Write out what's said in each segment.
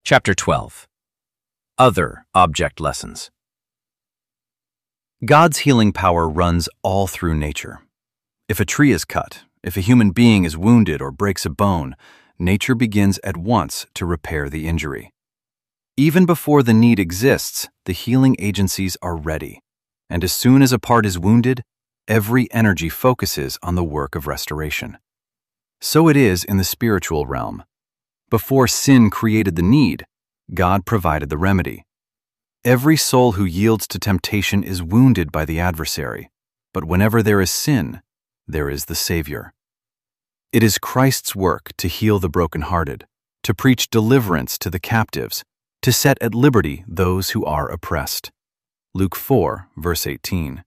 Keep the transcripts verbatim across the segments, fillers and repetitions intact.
Chapter twelve. Other Object Lessons. God's healing power runs all through nature. If a tree is cut, if a human being is wounded or breaks a bone, nature begins at once to repair the injury. Even before the need exists, the healing agencies are ready, and as soon as a part is wounded, every energy focuses on the work of restoration. So it is in the spiritual realm. Before sin created the need, God provided the remedy. Every soul who yields to temptation is wounded by the adversary, but whenever there is sin, there is the Savior. It is Christ's work to heal the brokenhearted, to preach deliverance to the captives, to set at liberty those who are oppressed. Luke four, verse eighteen.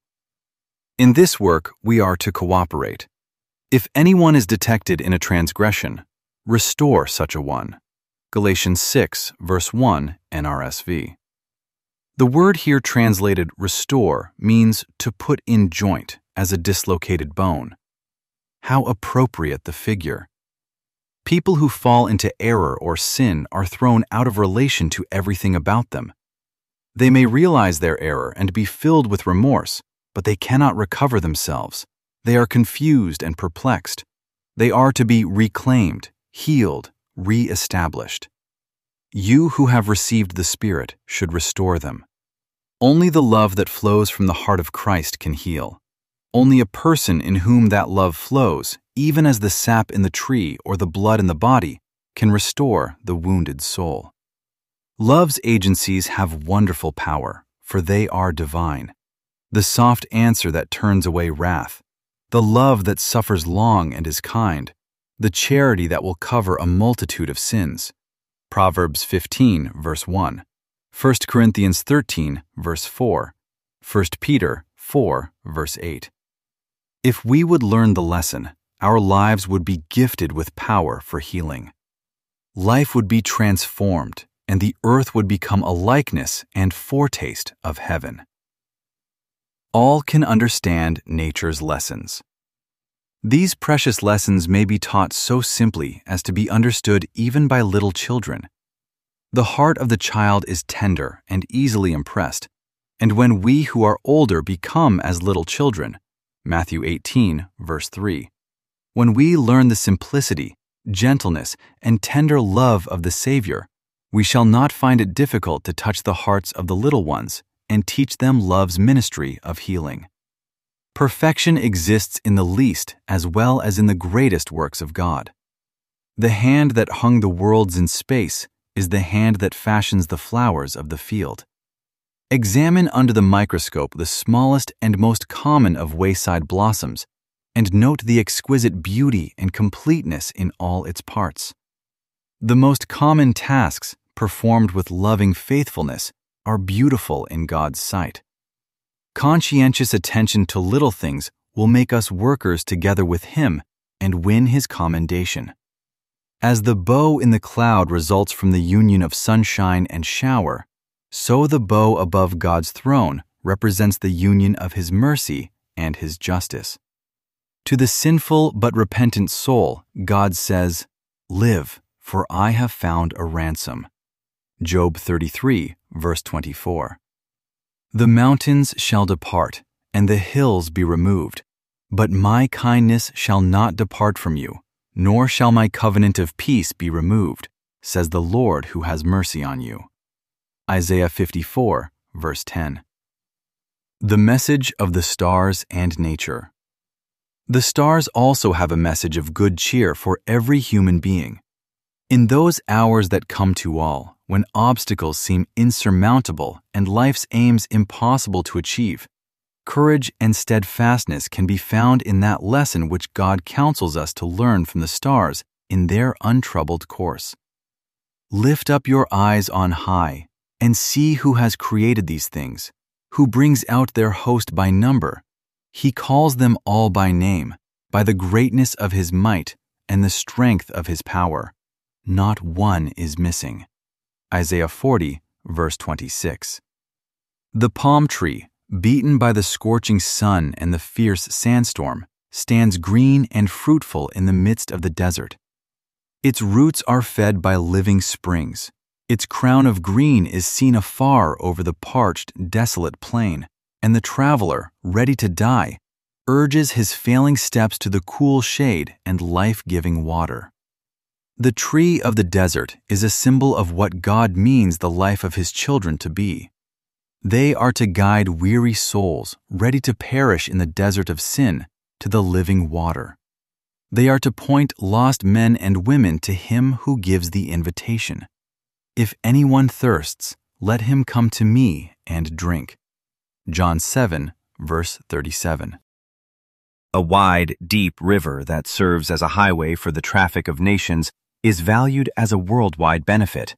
In this work, we are to cooperate. If anyone is detected in a transgression, restore such a one. Galatians six, verse one, N R S V. The word here translated restore means to put in joint as a dislocated bone. How appropriate the figure. People who fall into error or sin are thrown out of relation to everything about them. They may realize their error and be filled with remorse, but they cannot recover themselves. They are confused and perplexed. They are to be reclaimed, healed, re-established. You who have received the Spirit should restore them. Only the love that flows from the heart of Christ can heal. Only a person in whom that love flows, even as the sap in the tree or the blood in the body, can restore the wounded soul. Love's agencies have wonderful power, for they are divine. The soft answer that turns away wrath, the love that suffers long and is kind, the charity that will cover a multitude of sins. Proverbs fifteen, verse one. First Corinthians thirteen, verse four. First Peter four, verse eight. If we would learn the lesson, our lives would be gifted with power for healing. Life would be transformed, and the earth would become a likeness and foretaste of heaven. All can understand nature's lessons. These precious lessons may be taught so simply as to be understood even by little children. The heart of the child is tender and easily impressed, and when we who are older become as little children, Matthew eighteen, verse three, when we learn the simplicity, gentleness, and tender love of the Savior, we shall not find it difficult to touch the hearts of the little ones and teach them love's ministry of healing. Perfection exists in the least as well as in the greatest works of God. The hand that hung the worlds in space is the hand that fashions the flowers of the field. Examine under the microscope the smallest and most common of wayside blossoms, and note the exquisite beauty and completeness in all its parts. The most common tasks, performed with loving faithfulness, are beautiful in God's sight. Conscientious attention to little things will make us workers together with Him and win His commendation. As the bow in the cloud results from the union of sunshine and shower, so the bow above God's throne represents the union of His mercy and His justice. To the sinful but repentant soul, God says, "Live, for I have found a ransom." Job thirty-three, verse twenty-four. The mountains shall depart, and the hills be removed, but my kindness shall not depart from you, nor shall my covenant of peace be removed, says the Lord who has mercy on you. Isaiah fifty-four, verse ten. The message of the stars and nature. The stars also have a message of good cheer for every human being. In those hours that come to all, when obstacles seem insurmountable and life's aims impossible to achieve, courage and steadfastness can be found in that lesson which God counsels us to learn from the stars in their untroubled course. Lift up your eyes on high and see who has created these things, who brings out their host by number. He calls them all by name, by the greatness of His might and the strength of His power. Not one is missing. Isaiah forty, verse twenty-six. The palm tree, beaten by the scorching sun and the fierce sandstorm, stands green and fruitful in the midst of the desert. Its roots are fed by living springs. Its crown of green is seen afar over the parched, desolate plain, and the traveler, ready to die, urges his failing steps to the cool shade and life-giving water. The tree of the desert is a symbol of what God means the life of His children to be. They are to guide weary souls, ready to perish in the desert of sin, to the living water. They are to point lost men and women to Him who gives the invitation. If anyone thirsts, let him come to me and drink. John seven, verse thirty-seven. A wide, deep river that serves as a highway for the traffic of nations is valued as a worldwide benefit.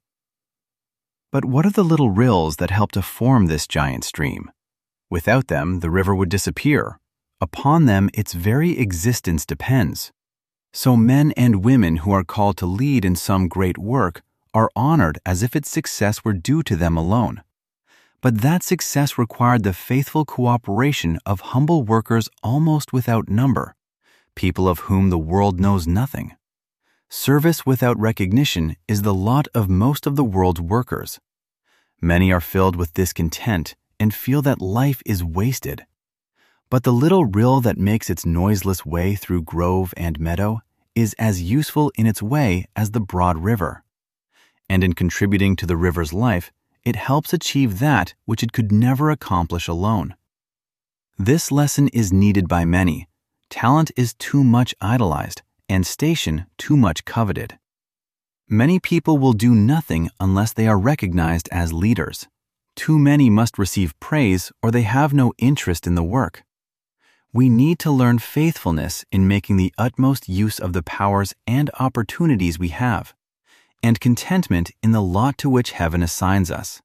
But what are the little rills that help to form this giant stream? Without them, the river would disappear. Upon them, its very existence depends. So men and women who are called to lead in some great work are honored as if its success were due to them alone. But that success required the faithful cooperation of humble workers almost without number, people of whom the world knows nothing. Service without recognition is the lot of most of the world's workers. Many are filled with discontent and feel that life is wasted. But the little rill that makes its noiseless way through grove and meadow is as useful in its way as the broad river. And in contributing to the river's life, it helps achieve that which it could never accomplish alone. This lesson is needed by many. Talent is too much idolized, and station too much coveted. Many people will do nothing unless they are recognized as leaders. Too many must receive praise or they have no interest in the work. We need to learn faithfulness in making the utmost use of the powers and opportunities we have, and contentment in the lot to which heaven assigns us.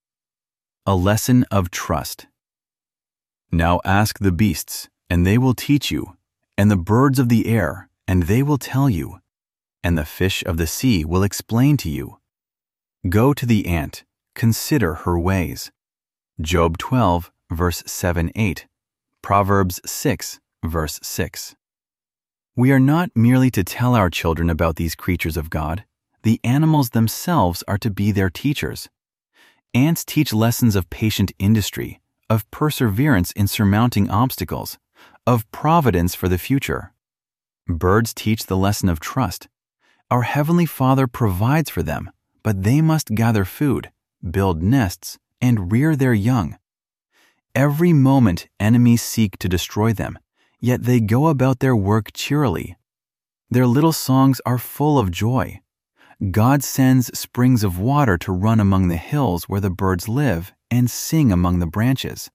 A lesson of trust. Now ask the beasts, and they will teach you, and the birds of the air, and they will tell you, and the fish of the sea will explain to you. Go to the ant, consider her ways. Job twelve, verse seven eight. Proverbs six, verse six. We are not merely to tell our children about these creatures of God. The animals themselves are to be their teachers. Ants teach lessons of patient industry, of perseverance in surmounting obstacles, of providence for the future. Birds teach the lesson of trust. Our Heavenly Father provides for them, but they must gather food, build nests, and rear their young. Every moment enemies seek to destroy them, yet they go about their work cheerily. Their little songs are full of joy. God sends springs of water to run among the hills where the birds live and sing among the branches.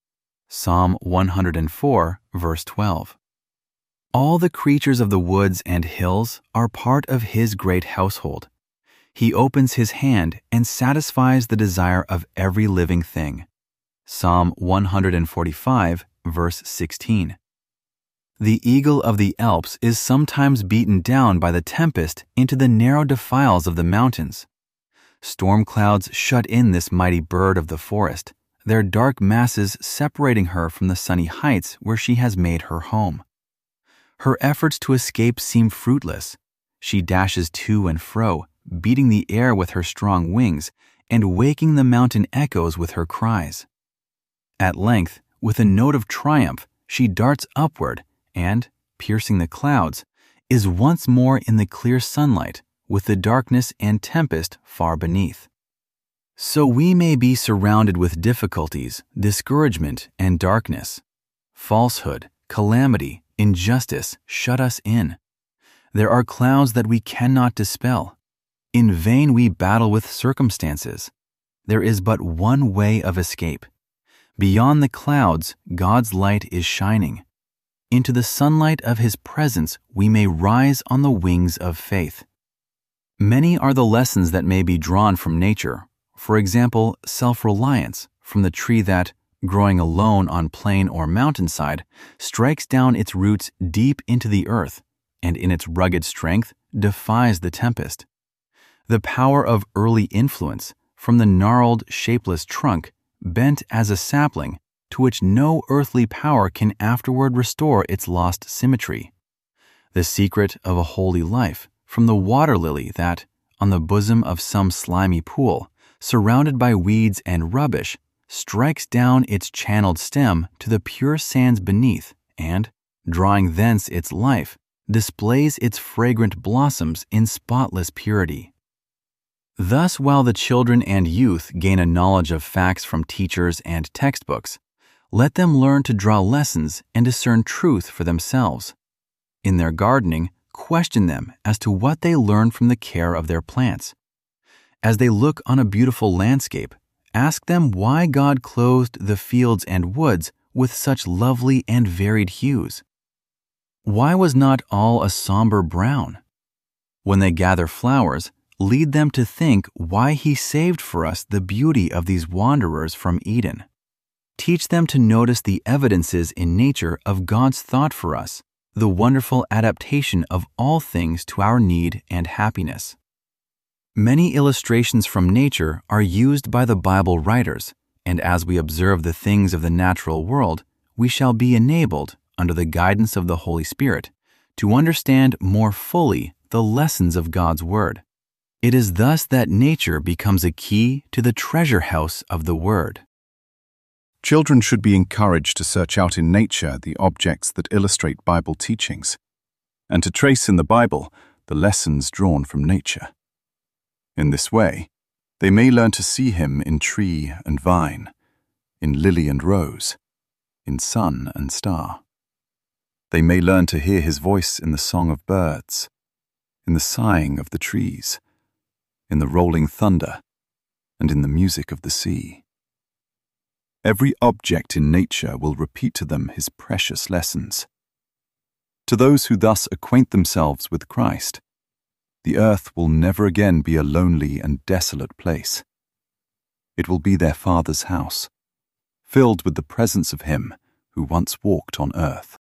Psalm one hundred four, verse twelve. All the creatures of the woods and hills are part of His great household. He opens His hand and satisfies the desire of every living thing. Psalm one hundred forty-five, verse sixteen. The eagle of the Alps is sometimes beaten down by the tempest into the narrow defiles of the mountains. Storm clouds shut in this mighty bird of the forest, their dark masses separating her from the sunny heights where she has made her home. Her efforts to escape seem fruitless. She dashes to and fro, beating the air with her strong wings and waking the mountain echoes with her cries. At length, with a note of triumph, she darts upward and, piercing the clouds, is once more in the clear sunlight, with the darkness and tempest far beneath. So we may be surrounded with difficulties, discouragement, and darkness. Falsehood, calamity, injustice shut us in. There are clouds that we cannot dispel. In vain we battle with circumstances. There is but one way of escape. Beyond the clouds, God's light is shining. Into the sunlight of His presence we may rise on the wings of faith. Many are the lessons that may be drawn from nature. For example, self-reliance from the tree that, growing alone on plain or mountainside, strikes down its roots deep into the earth, and in its rugged strength defies the tempest. The power of early influence from the gnarled, shapeless trunk, bent as a sapling, to which no earthly power can afterward restore its lost symmetry. The secret of a holy life from the water lily that, on the bosom of some slimy pool, surrounded by weeds and rubbish, strikes down its channeled stem to the pure sands beneath and, drawing thence its life, displays its fragrant blossoms in spotless purity. Thus, while the children and youth gain a knowledge of facts from teachers and textbooks, let them learn to draw lessons and discern truth for themselves. In their gardening, question them as to what they learn from the care of their plants. As they look on a beautiful landscape, ask them why God clothed the fields and woods with such lovely and varied hues. Why was not all a somber brown? When they gather flowers, lead them to think why He saved for us the beauty of these wanderers from Eden. Teach them to notice the evidences in nature of God's thought for us, the wonderful adaptation of all things to our need and happiness. Many illustrations from nature are used by the Bible writers, and as we observe the things of the natural world, we shall be enabled, under the guidance of the Holy Spirit, to understand more fully the lessons of God's Word. It is thus that nature becomes a key to the treasure house of the Word. Children should be encouraged to search out in nature the objects that illustrate Bible teachings, and to trace in the Bible the lessons drawn from nature. In this way, they may learn to see Him in tree and vine, in lily and rose, in sun and star. They may learn to hear His voice in the song of birds, in the sighing of the trees, in the rolling thunder, and in the music of the sea. Every object in nature will repeat to them His precious lessons. To those who thus acquaint themselves with Christ, the earth will never again be a lonely and desolate place. It will be their Father's house, filled with the presence of Him who once walked on earth.